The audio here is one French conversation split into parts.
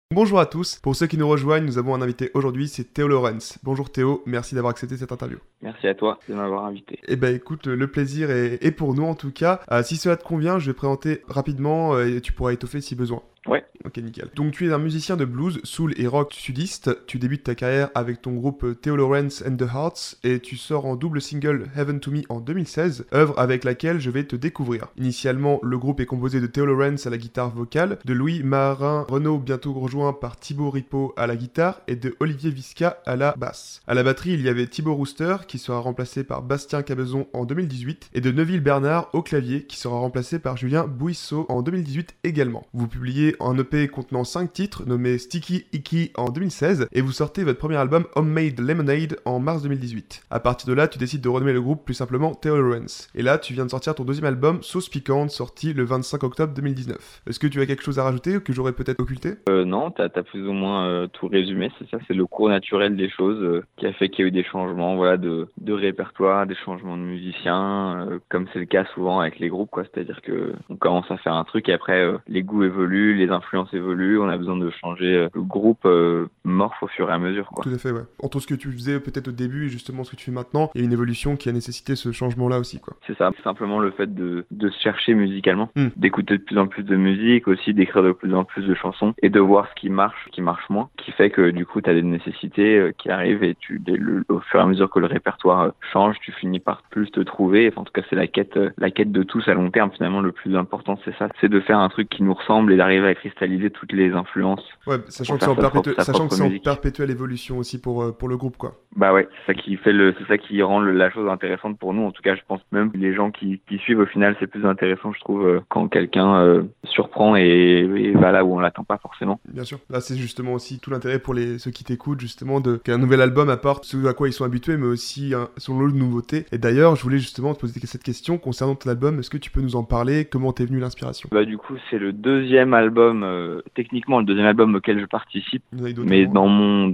Bonjour à tous, pour ceux qui nous rejoignent, nous avons un invité aujourd'hui, c'est Théo Lawrence. Bonjour Théo, merci d'avoir accepté cette interview. Merci à toi de m'avoir invité. Eh ben écoute, le plaisir est pour nous en tout cas. Si cela te convient, je vais présenter rapidement et tu pourras étoffer si besoin. Ouais. Ok, nickel. Donc tu es un musicien de blues, soul et rock sudiste. Tu débutes ta carrière avec ton groupe Théo Lawrence and the Hearts et tu sors en double single Heaven to Me en 2016, œuvre avec laquelle je vais te découvrir. Initialement, le groupe est composé de Théo Lawrence à la guitare vocale, de Louis Marin-Renaud bientôt rejoint par Thibaut Ripaud à la guitare et de Olivier Visca à la basse. À la batterie, il y avait Thibaut Rooster qui sera remplacé par Bastien Cabezon en 2018 et de Neuville Bernard au clavier qui sera remplacé par Julien Bouisseau en 2018 également. Vous publiez un EP contenant 5 titres nommé Sticky Icky en 2016 et vous sortez votre premier album Homemade Lemonade en mars 2018. À partir de là, tu décides de renommer le groupe plus simplement Théo Lawrence. Et là, tu viens de sortir ton deuxième album Sauce Piquante, sorti le 25 octobre 2019. Est-ce que tu as quelque chose à rajouter ou que j'aurais peut-être occulté? Non, t'as plus ou moins tout résumé, c'est ça, c'est le cours naturel des choses qui a fait qu'il y a eu des changements, voilà, de répertoire, des changements de musiciens, comme c'est le cas souvent avec les groupes, quoi. C'est-à-dire que on commence à faire un truc et après les goûts évoluent, les influences évoluent, on a besoin de changer. Le groupe morphe au fur et à mesure, quoi. Tout à fait, ouais. Entre ce que tu faisais peut-être au début et justement ce que tu fais maintenant, il y a une évolution qui a nécessité ce changement-là aussi, quoi. C'est ça, simplement le fait de se chercher musicalement, d'écouter de plus en plus de musique, aussi d'écrire de plus en plus de chansons et de voir ce qui marche moins, qui fait que du coup t'as des nécessités qui arrivent et au fur et à mesure que le répertoire change, tu finis par plus te trouver. Enfin, en tout cas, c'est la quête de tous à long terme. Finalement, le plus important, c'est ça, c'est de faire un truc qui nous ressemble et d'arriver à cristalliser toutes les influences. Ouais, sachant que c'est en perpétuelle évolution aussi pour le groupe, quoi. Bah ouais, c'est ça qui rend la chose intéressante pour nous. En tout cas, je pense même que les gens qui suivent au final, c'est plus intéressant, je trouve, quand quelqu'un surprend et va là où on l'attend pas forcément. Bien sûr. Là, c'est justement aussi tout l'intérêt pour ceux qui t'écoutent, justement, qu'un nouvel album apporte ce à quoi ils sont habitués, mais aussi son lot de nouveautés. Et d'ailleurs, je voulais justement te poser cette question concernant ton album. Est-ce que tu peux nous en parler? Comment t'es venue l'inspiration? Bah du coup, c'est le deuxième album, techniquement le deuxième album auquel je participe, mais dans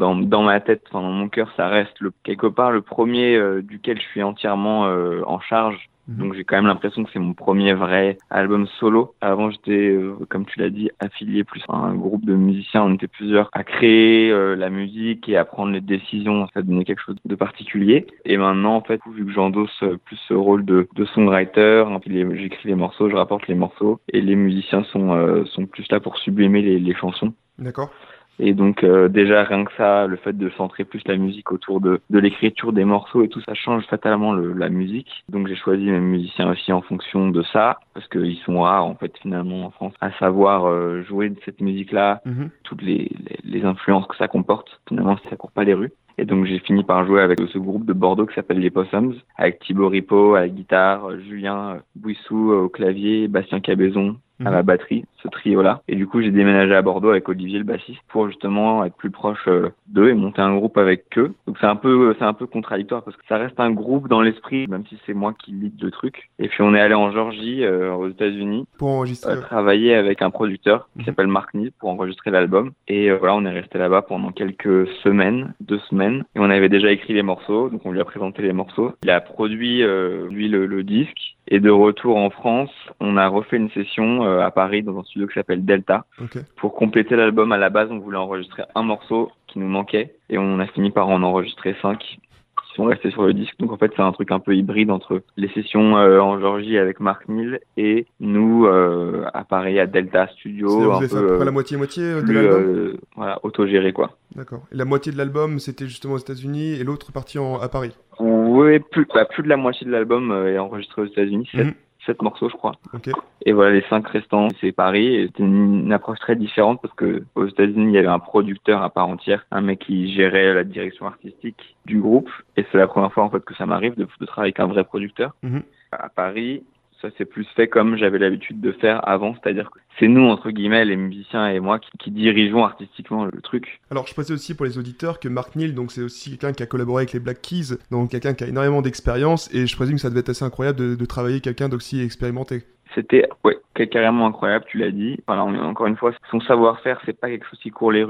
ma tête, enfin, dans mon cœur, ça reste quelque part le premier duquel je suis entièrement en charge. Donc j'ai quand même l'impression que c'est mon premier vrai album solo. Avant j'étais, comme tu l'as dit, affilié plus à un groupe de musiciens. On était plusieurs à créer la musique et à prendre les décisions. Ça donnait quelque chose de particulier. Et maintenant, en fait, vu que j'endosse plus ce rôle de songwriter, j'écris les morceaux, je rapporte les morceaux et les musiciens sont plus là pour sublimer les chansons. D'accord. Et donc déjà rien que ça, le fait de centrer plus la musique autour de l'écriture des morceaux et tout ça change fatalement la musique. Donc j'ai choisi mes musiciens aussi en fonction de ça, parce qu'ils sont rares en fait finalement en France à savoir jouer de cette musique-là, toutes les influences que ça comporte. Finalement ça court pas les rues. Et donc j'ai fini par jouer avec ce groupe de Bordeaux qui s'appelle les Possums, avec Thibaut Ripaud à la guitare, Julien Bouissou au clavier, Bastien Cabezon à la batterie, ce trio-là. Et du coup, j'ai déménagé à Bordeaux avec Olivier, le bassiste, pour justement être plus proche d'eux et monter un groupe avec eux. Donc c'est un peu contradictoire parce que ça reste un groupe dans l'esprit, même si c'est moi qui lead le truc. Et puis on est allé en Géorgie, aux États-Unis, pour enregistrer, travailler avec un producteur qui s'appelle Mark Neal pour enregistrer l'album. Et voilà, on est resté là-bas pendant quelques semaines, 2 semaines. Et on avait déjà écrit les morceaux, donc on lui a présenté les morceaux. Il a produit, lui, le disque. Et de retour en France, on a refait une session à Paris dans un studio qui s'appelle Delta. Okay. Pour compléter l'album. À la base, on voulait enregistrer un morceau qui nous manquait et on a fini par en enregistrer 5 qui sont restés sur le disque. Donc en fait, c'est un truc un peu hybride entre les sessions en Géorgie avec Mark Neal et nous à Paris à Delta Studio. Vous avez fait à peu près la moitié-moitié de l'album voilà, autogéré quoi. D'accord. Et la moitié de l'album, c'était justement aux États-Unis et l'autre partie à Paris? Oui, plus de la moitié de l'album est enregistré aux États-Unis. 7 morceaux, je crois. Okay. Et voilà, les 5 restants, c'est Paris. Et c'était une approche très différente parce que aux États-Unis, il y avait un producteur à part entière, un mec qui gérait la direction artistique du groupe. Et c'est la première fois en fait que ça m'arrive de travailler avec un vrai producteur. À Paris, ça s'est plus fait comme j'avais l'habitude de faire avant, c'est-à-dire que c'est nous, entre guillemets, les musiciens et moi, qui dirigeons artistiquement le truc. Alors, je précise aussi pour les auditeurs que Mark Neal, donc c'est aussi quelqu'un qui a collaboré avec les Black Keys, donc quelqu'un qui a énormément d'expérience, et je présume que ça devait être assez incroyable de travailler avec quelqu'un d'aussi expérimenté. C'était carrément incroyable, tu l'as dit. Voilà, encore une fois, son savoir-faire, c'est pas quelque chose qui court les rues.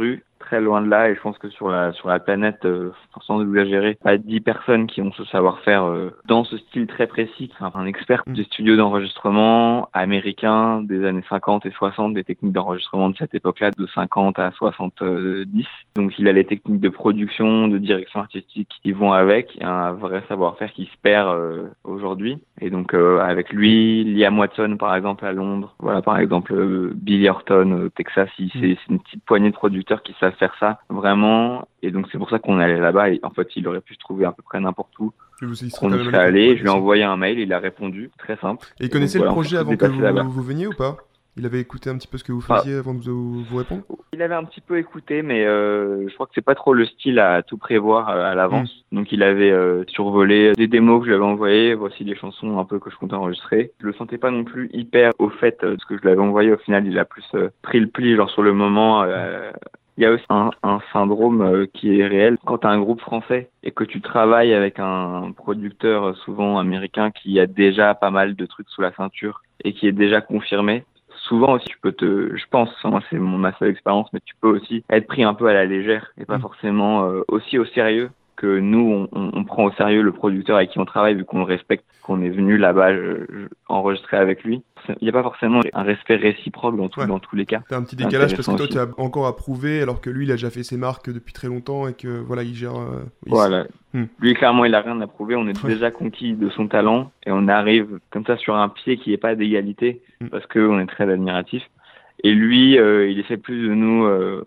très loin de là, et je pense que sur la planète, sans exagérer, pas 10 personnes qui ont ce savoir-faire dans ce style très précis. Enfin, un expert des studios d'enregistrement américains des années 50 et 60, des techniques d'enregistrement de cette époque-là, de 50 à 70. Donc il a les techniques de production, de direction artistique qui vont avec, et un vrai savoir-faire qui se perd aujourd'hui. Et donc avec lui, Liam Watson par exemple à Londres, voilà, par exemple Billy Horton au Texas, c'est une petite poignée de producteurs qui savent faire ça vraiment. Et donc c'est pour ça qu'on est allé là-bas, et en fait il aurait pu se trouver à peu près n'importe où. On y serait allé, je lui ai envoyé un mail, il a répondu, très simple. Et il connaissait le projet avant que vous veniez ou pas? Il avait écouté un petit peu ce que vous faisiez avant de vous répondre? Il avait un petit peu écouté, mais je crois que c'est pas trop le style à tout prévoir à l'avance. Donc il avait survolé des démos que je lui avais envoyées, voici des chansons un peu que je comptais enregistrer. Je le sentais pas non plus hyper au fait de ce que je lui avais envoyé. Au final, il a plus pris le pli, genre sur le moment. Il y a aussi un syndrome qui est réel. Quand tu as un groupe français et que tu travailles avec un producteur souvent américain qui a déjà pas mal de trucs sous la ceinture et qui est déjà confirmé, souvent aussi tu peux je pense, moi c'est ma seule expérience, mais tu peux aussi être pris un peu à la légère et pas forcément aussi au sérieux que nous on prend au sérieux le producteur avec qui on travaille, vu qu'on le respecte, qu'on est venu là-bas enregistrer avec lui. Il n'y a pas forcément un respect réciproque dans tous les cas. T'as un petit décalage parce que toi tu as encore à prouver, alors que lui il a déjà fait ses marques depuis très longtemps et que voilà il gère. Voilà. Lui clairement il a rien à prouver, on est déjà conquis de son talent et on arrive comme ça sur un pied qui n'est pas d'égalité parce qu'on est très admiratif. Et lui il essaie plus de nous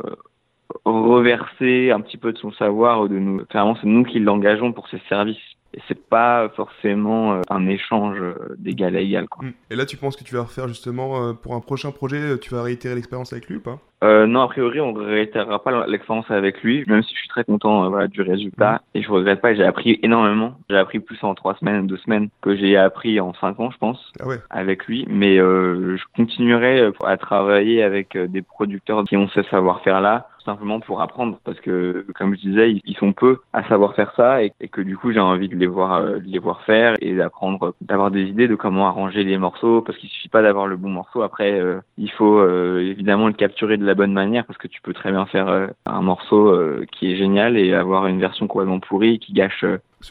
reverser un petit peu de son savoir, clairement c'est nous qui l'engageons pour ses services. Et c'est pas forcément un échange d'égal à égal, quoi. Et là, tu penses que tu vas refaire justement pour un prochain projet, tu vas réitérer l'expérience avec lui ou pas? Non, a priori, on ne réitérera pas l'expérience avec lui, même si je suis très content du résultat. Et je regrette pas, j'ai appris énormément. J'ai appris plus en 3 semaines, 2 semaines que j'ai appris en 5 ans, je pense, avec lui. Mais je continuerai à travailler avec des producteurs qui ont ce savoir-faire-là, simplement pour apprendre, parce que comme je disais, ils sont peu à savoir faire ça, et que du coup j'ai envie de les voir faire et d'apprendre, d'avoir des idées de comment arranger les morceaux, parce qu'il suffit pas d'avoir le bon morceau. Après il faut évidemment le capturer de la bonne manière, parce que tu peux très bien faire un morceau qui est génial et avoir une version complètement pourrie qui gâche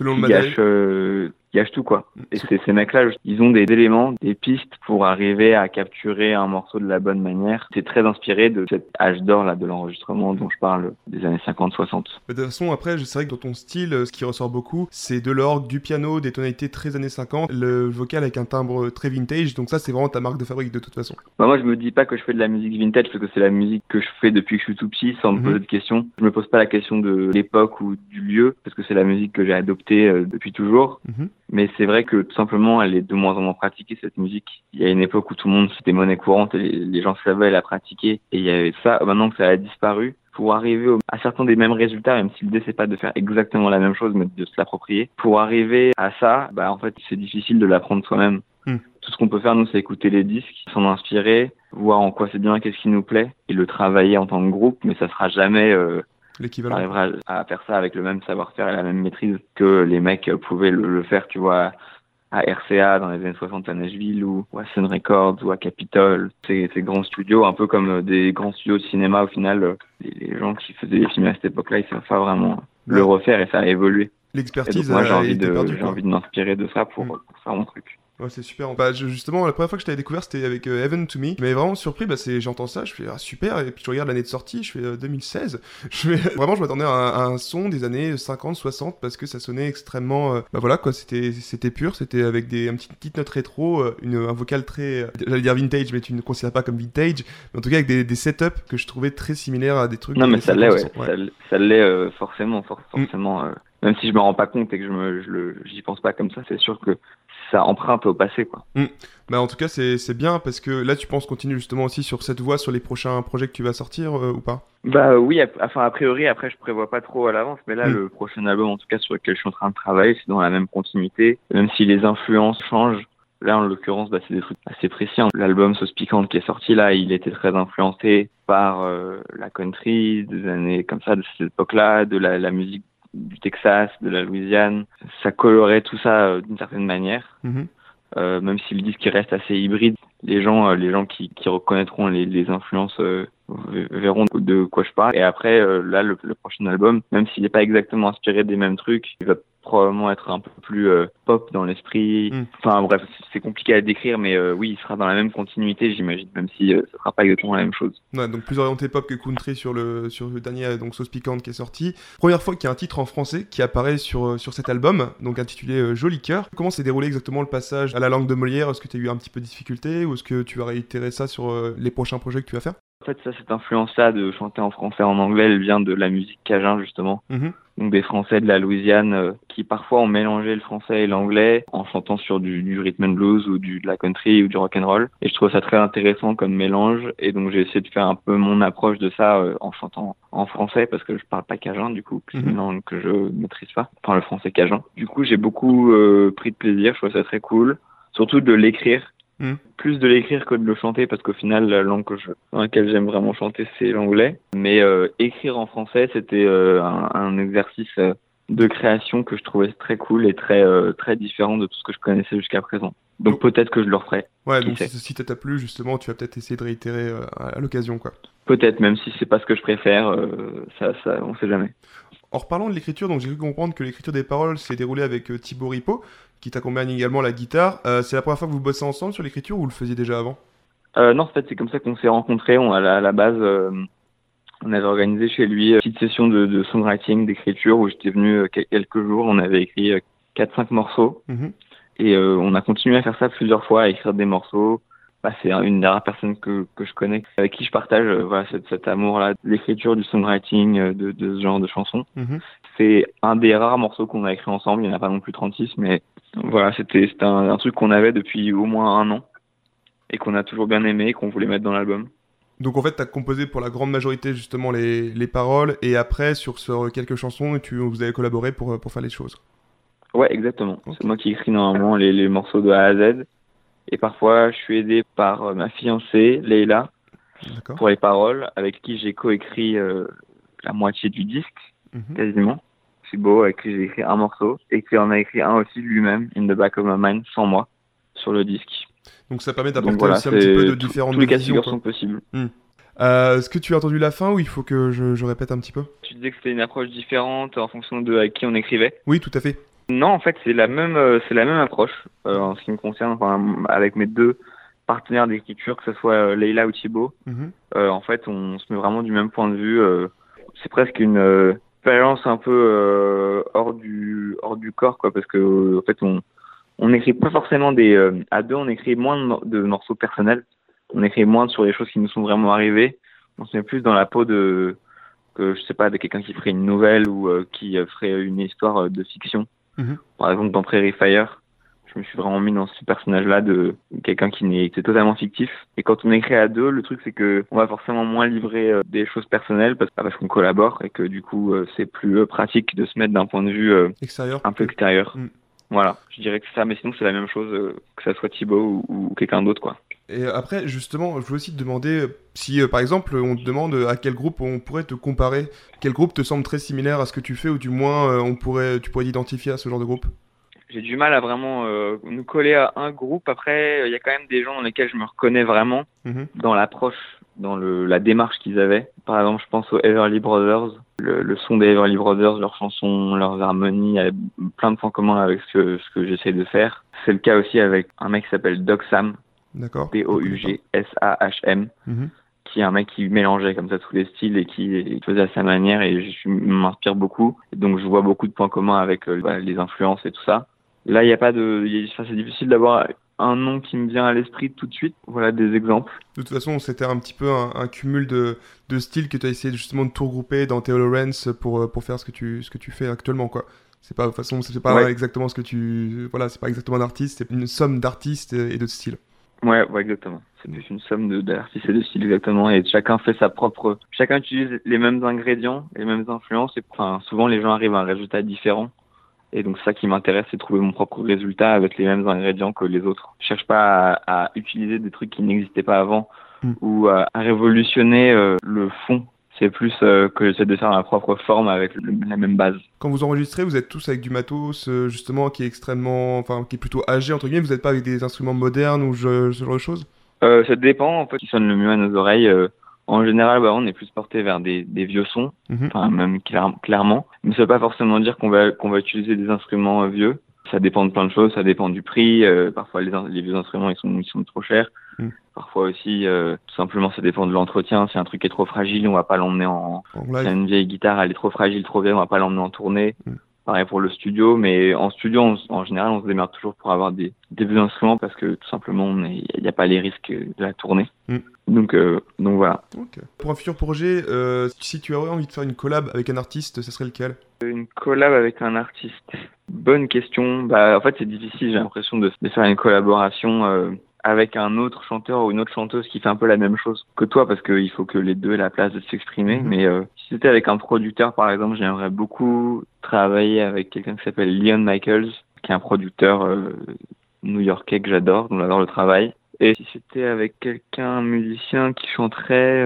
tout, quoi. Et ces mecs-là, ils ont des éléments, des pistes pour arriver à capturer un morceau de la bonne manière. C'est très inspiré de cet âge d'or là de l'enregistrement dont je parle, des années 50-60. De toute façon, après, c'est vrai que dans ton style, ce qui ressort beaucoup, c'est de l'orgue, du piano, des tonalités très années 50, le vocal avec un timbre très vintage. Donc ça, c'est vraiment ta marque de fabrique de toute façon. Bah moi, je me dis pas que je fais de la musique vintage, parce que c'est la musique que je fais depuis que je suis tout petit, sans me poser de questions. Je me pose pas la question de l'époque ou du lieu, parce que c'est la musique que j'ai adoptée depuis toujours. Mais c'est vrai que tout simplement, elle est de moins en moins pratiquée, cette musique. Il y a une époque où tout le monde, c'était monnaie courante et les gens savaient la pratiquer. Et il y avait ça. Maintenant que ça a disparu, pour arriver à certains des mêmes résultats, même si l'idée c'est pas de faire exactement la même chose, mais de se l'approprier. Pour arriver à ça, en fait, c'est difficile de l'apprendre soi-même. Tout ce qu'on peut faire, nous, c'est écouter les disques, s'en inspirer, voir en quoi c'est bien, qu'est-ce qui nous plaît, et le travailler en tant que groupe, mais ça sera jamais l'équivalent. On arrivera à faire ça avec le même savoir-faire et la même maîtrise que les mecs pouvaient le faire, tu vois, à RCA dans les années 60 à Nashville, ou à Sun Records, ou à Capitol. Ces grands studios, un peu comme des grands studios de cinéma, au final, les gens qui faisaient des films à cette époque-là, ils savent pas vraiment le refaire, et ça a évolué. L'expertise, moi, j'ai envie de m'inspirer de ça pour faire mon truc. Ouais, c'est super. Justement, la première fois que je t'avais découvert, c'était avec Heaven to Me. Qui m'avait vraiment surpris. J'entends ça, je fais super. Et puis je regarde l'année de sortie, je fais 2016. Vraiment, je m'attendais à un son des années 50, 60, parce que ça sonnait extrêmement. Voilà quoi, c'était pur. C'était avec une petite note rétro, un vocal très. J'allais dire vintage, mais tu ne considères pas comme vintage. Mais en tout cas, avec des setups que je trouvais très similaires à des trucs. Non, mais ça l'est, ça l'est forcément. Même si je me rends pas compte et que j'y pense pas comme ça, c'est sûr que ça emprunte au passé, quoi. En tout cas, c'est bien, parce que là, tu penses continuer justement aussi sur cette voie sur les prochains projets que tu vas sortir ou pas? Oui, a priori, après, je prévois pas trop à l'avance, mais là, le prochain album, en tout cas, sur lequel je suis en train de travailler, c'est dans la même continuité, même si les influences changent. Là, en l'occurrence, c'est des trucs assez précis. L'album Sauce Piquante qui est sorti là, il était très influencé par la country, des années comme ça, de cette époque-là, de la musique du Texas, de la Louisiane. Ça colorait tout ça d'une certaine manière, même si le disque reste assez hybride. Les gens qui reconnaîtront les influences verront de quoi je parle. Et après, là, le prochain album, même s'il n'est pas exactement inspiré des mêmes trucs, il va probablement être un peu plus pop dans l'esprit. Enfin bref, c'est compliqué à décrire, mais oui, il sera dans la même continuité, j'imagine, même si ce sera pas exactement la même chose. Ouais, donc plus orienté pop que country sur le dernier donc Sauce Piquante qui est sorti. Première fois qu'il y a un titre en français qui apparaît sur cet album, donc intitulé Joli Cœur. Comment s'est déroulé exactement le passage à la langue de Molière? Est-ce que tu as eu un petit peu de difficulté ou est-ce que tu vas réitérer ça sur les prochains projets que tu vas faire? En fait, cette influence-là de chanter en français, en anglais, elle vient de la musique cajun, justement. Donc des Français de la Louisiane qui parfois ont mélangé le français et l'anglais en chantant sur du rhythm and blues ou de la country ou du rock and roll. Et je trouve ça très intéressant comme mélange. Et donc j'ai essayé de faire un peu mon approche de ça en chantant en français parce que je parle pas cajun du coup, c'est une langue que je maîtrise pas. Enfin le français cajun. Du coup j'ai beaucoup pris de plaisir, je trouve ça très cool. Surtout de l'écrire. Plus de l'écrire que de le chanter parce qu'au final la langue dans laquelle j'aime vraiment chanter c'est l'anglais, mais écrire en français c'était un exercice de création que je trouvais très cool et très différent de tout ce que je connaissais jusqu'à présent. Donc peut-être que je le referai. Ouais, donc si ça t'a plu justement, tu vas peut-être essayer de réitérer à l'occasion quoi. Peut-être, même si c'est pas ce que je préfère, ça on sait jamais. En reparlant de l'écriture, donc j'ai cru comprendre que l'écriture des paroles s'est déroulée avec Thibaut Ripaud, qui t'accompagne également à la guitare. C'est la première fois que vous bossez ensemble sur l'écriture ou vous le faisiez déjà avant? Non, en fait, c'est comme ça qu'on s'est rencontrés. À la base, on avait organisé chez lui une petite session de songwriting, d'écriture, où j'étais venu quelques jours. On avait écrit 4-5 morceaux. Et on a continué à faire ça plusieurs fois, à écrire des morceaux. C'est une des rares personnes que je connais, avec qui je partage voilà, cet amour-là de l'écriture, du songwriting, de ce genre de chansons. C'est un des rares morceaux qu'on a écrit ensemble, il n'y en a pas non plus 36, mais voilà, c'était un truc qu'on avait depuis au moins 1 an et qu'on a toujours bien aimé et qu'on voulait mettre dans l'album. Donc en fait, tu as composé pour la grande majorité justement les paroles et après sur quelques chansons, vous avez collaboré pour faire les choses. Ouais, exactement. Okay. C'est moi qui écris normalement les morceaux de A à Z. Et parfois, je suis aidé par ma fiancée, Leila, pour les paroles, avec qui j'ai coécrit la moitié du disque, quasiment. C'est beau, avec qui j'ai écrit un morceau, et qui en a écrit un aussi lui-même, In the Back of My Mind, sans moi, sur le disque. Donc ça permet d'apporter aussi un petit peu de différentes tous les cas de figure sont possibles. Est-ce que tu as entendu la fin ou il faut que je répète un petit peu? Tu disais que c'était une approche différente en fonction de à qui on écrivait? Oui, tout à fait. Non, en fait, c'est la même approche en ce qui me concerne, enfin, avec mes deux partenaires d'écriture, que ce soit Leila ou Thibaut. En fait, on se met vraiment du même point de vue. C'est presque une expérience un peu hors du corps, quoi, parce que en fait, on n'écrit pas forcément à deux, on écrit moins de morceaux personnels. On écrit moins sur les choses qui nous sont vraiment arrivées. On se met plus dans la peau de quelqu'un qui ferait une nouvelle ou qui ferait une histoire de fiction. Par exemple, dans Prairie Fire, je me suis vraiment mis dans ce personnage-là de quelqu'un c'est totalement fictif. Et quand on écrit à deux, le truc c'est que on va forcément moins livrer des choses personnelles parce qu'on collabore et que du coup c'est plus pratique de se mettre d'un point de vue extérieur, un peu extérieur. Voilà, je dirais que c'est ça, mais sinon c'est la même chose que ça soit Thibaut ou quelqu'un d'autre, quoi. Et après, justement, je voulais aussi te demander si, par exemple, on te demande à quel groupe on pourrait te comparer, quel groupe te semble très similaire à ce que tu fais, ou du moins tu pourrais t'identifier à ce genre de groupe? J'ai du mal à vraiment nous coller à un groupe. Après, il y a quand même des gens dans lesquels je me reconnais vraiment dans l'approche, dans la démarche qu'ils avaient. Par exemple, je pense aux Everly Brothers. Le son des Everly Brothers, leurs chansons, leurs harmonies, il y a plein de points communs avec ce que j'essaie de faire. C'est le cas aussi avec un mec qui s'appelle Doug Sam. D'accord. P-O-U-G-S-A-H-M, qui est un mec qui mélangeait comme ça tous les styles et qui faisait à sa manière, et je m'inspire beaucoup. Et donc je vois beaucoup de points communs avec les influences et tout ça. Là, il y a pas c'est difficile d'avoir un nom qui me vient à l'esprit tout de suite. Voilà des exemples. De toute façon, c'était un petit peu un cumul de styles que tu as essayé justement de tout regrouper dans Theo Lawrence pour faire ce que tu fais actuellement, quoi. C'est pas, de toute façon, c'est pas exactement ce que c'est pas exactement d'artistes, c'est une somme d'artistes et de styles. Ouais, exactement. C'est plus une somme d'artistes et de styles, exactement. Et chacun utilise les mêmes ingrédients, les mêmes influences. Et souvent, les gens arrivent à un résultat différent. Et donc, ça qui m'intéresse, c'est de trouver mon propre résultat avec les mêmes ingrédients que les autres. Je cherche pas à utiliser des trucs qui n'existaient pas avant ou à révolutionner le fond. C'est plus que j'essaie de faire ma propre forme avec la même base. Quand vous enregistrez, vous êtes tous avec du matos, justement, qui est plutôt âgé, entre guillemets. Vous n'êtes pas avec des instruments modernes ou ce genre de choses? Ça dépend, en fait, qui sonne le mieux à nos oreilles. En général, on est plus porté vers des vieux sons, enfin même clairement. Mais ça veut pas forcément dire qu'on va utiliser des instruments vieux. Ça dépend de plein de choses, ça dépend du prix. Parfois les vieux instruments ils sont trop chers. Parfois aussi, tout simplement, ça dépend de l'entretien. Si un truc est trop fragile, on va pas l'emmener si une vieille guitare, elle est trop fragile, trop vieille, on va pas l'emmener en tournée. Pareil pour le studio, mais en studio, en général, on se démerde toujours pour avoir des vieux instruments parce que tout simplement, il n'y a pas les risques de la tournée. Donc voilà. Okay. Pour un futur projet, si tu aurais envie de faire une collab avec un artiste, ça serait lequel? Une collab avec un artiste. Bonne question. En fait, c'est difficile. J'ai l'impression de faire une collaboration avec un autre chanteur ou une autre chanteuse qui fait un peu la même chose que toi, parce qu'il faut que les deux aient la place de s'exprimer. Mais si c'était avec un producteur, par exemple, j'aimerais beaucoup travailler avec quelqu'un qui s'appelle Leon Michaels, qui est un producteur new-yorkais que j'adore, dont j'adore le travail. Et si c'était avec un musicien qui chanterait...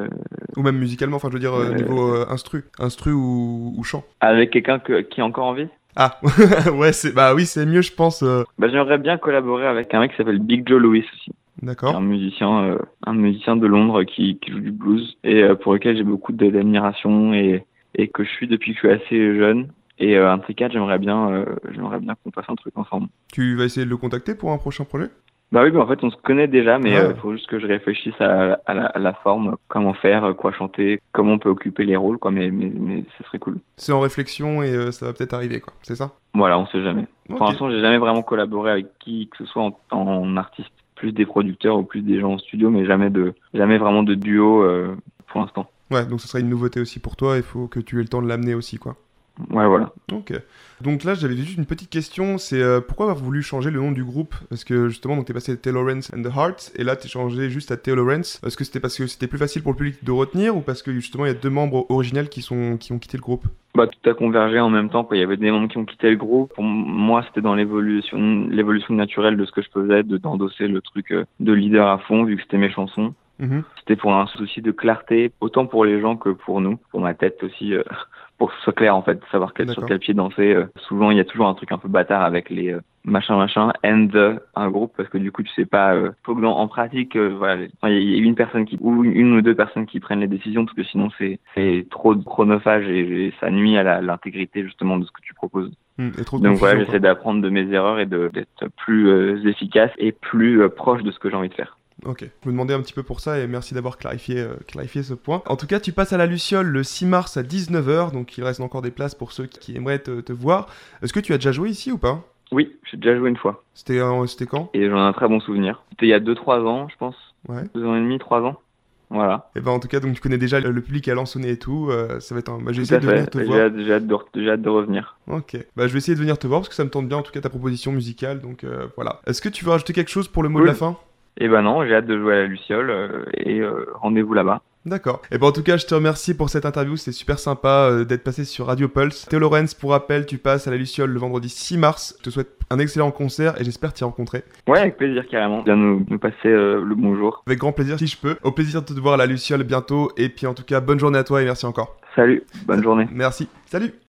Ou même musicalement, enfin je veux dire niveau instru ou chant. Avec quelqu'un qui est encore en vie. Ah, ouais, oui, c'est mieux, je pense. J'aimerais bien collaborer avec un mec qui s'appelle Big Joe Lewis aussi. D'accord. Un musicien de Londres qui joue du blues et pour lequel j'ai beaucoup d'admiration et que je suis depuis que je suis assez jeune. Et un de ces quatre, j'aimerais bien qu'on fasse un truc ensemble. Tu vas essayer de le contacter pour un prochain projet? Oui, en fait, on se connaît déjà, mais il faut juste que je réfléchisse à la forme, comment faire, quoi chanter, comment on peut occuper les rôles, quoi, mais ce serait cool. C'est en réflexion et ça va peut-être arriver, quoi, c'est ça? Voilà, on sait jamais. Okay. Pour l'instant, j'ai jamais vraiment collaboré avec qui que ce soit en artiste, plus des producteurs ou plus des gens en studio, mais jamais vraiment de duo pour l'instant. Ouais, donc ce serait une nouveauté aussi pour toi, il faut que tu aies le temps de l'amener aussi, quoi. Ouais, voilà. Ok. Donc là, j'avais juste une petite question, c'est pourquoi avoir voulu changer le nom du groupe? Parce que justement, donc t'es passé de Taylor Rance and the Hearts, et là t'es changé juste à Taylor Rance. Est-ce que c'était parce que c'était plus facile pour le public de retenir, ou parce que justement il y a 2 membres originels qui ont quitté le groupe? Tout a convergé en même temps, quoi. Il y avait des membres qui ont quitté le groupe. Pour moi, c'était dans l'évolution naturelle de ce que je faisais, d'endosser le truc de leader à fond, vu que c'était mes chansons. C'était pour un souci de clarté, autant pour les gens que pour nous, pour ma tête aussi, pour que ce soit clair en fait, de savoir sur quel pied danser. Souvent, il y a toujours un truc un peu bâtard avec les machin, and un groupe, parce que du coup, tu sais pas, faut que en pratique, il y a une personne une ou deux personnes qui prennent les décisions, parce que sinon c'est trop chronophage et ça nuit à l'intégrité justement de ce que tu proposes. Donc voilà, j'essaie d'apprendre de mes erreurs et d'être plus efficace et plus proche de ce que j'ai envie de faire. Ok, je me demandais un petit peu pour ça et merci d'avoir clarifié ce point. En tout cas, tu passes à la Luciole le 6 mars à 19h, donc il reste encore des places pour ceux qui aimeraient te voir. Est-ce que tu as déjà joué ici ou pas? Oui, j'ai déjà joué une fois. C'était quand? Et j'en ai un très bon souvenir. C'était il y a 2-3 ans, je pense. Ouais. 2 ans et demi, 3 ans. Voilà. Et en tout cas, donc tu connais déjà le public à Lansonnet et tout. Ça va être j'ai essayé de venir te voir. J'ai hâte de revenir. Ok. Je vais essayer de venir te voir parce que ça me tente bien en tout cas ta proposition musicale. Donc voilà. Est-ce que tu veux rajouter quelque chose pour le mot de la fin? Non, j'ai hâte de jouer à la Luciole et rendez-vous là-bas. D'accord. En tout cas, je te remercie pour cette interview, c'était super sympa d'être passé sur Radio Pulse. Théo Lawrence, pour rappel, tu passes à la Luciole le vendredi 6 mars. Je te souhaite un excellent concert et j'espère t'y rencontrer. Ouais, avec plaisir carrément. Viens nous passer le bonjour. Avec grand plaisir si je peux. Au plaisir de te voir à la Luciole bientôt et puis en tout cas, bonne journée à toi et merci encore. Salut, bonne journée. Merci. Salut.